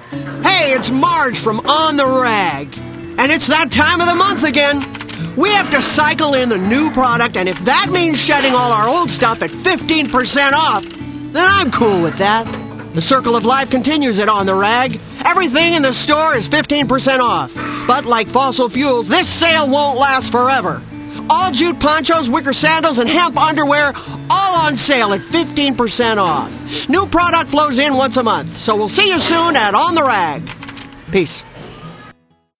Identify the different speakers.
Speaker 1: Hey, it's Marge from On the Rag. And it's that time of the month again. We have to cycle in the new product, and if that means shedding all our old stuff at 15% off, then I'm cool with that. The circle of life continues at On the Rag. Everything in the store is 15% off. But like fossil fuels, this sale won't last forever. All jute ponchos, wicker sandals, and hemp underwear, all on sale at 15% off. New product flows in once a month, so we'll see you soon at On the Rag. Peace.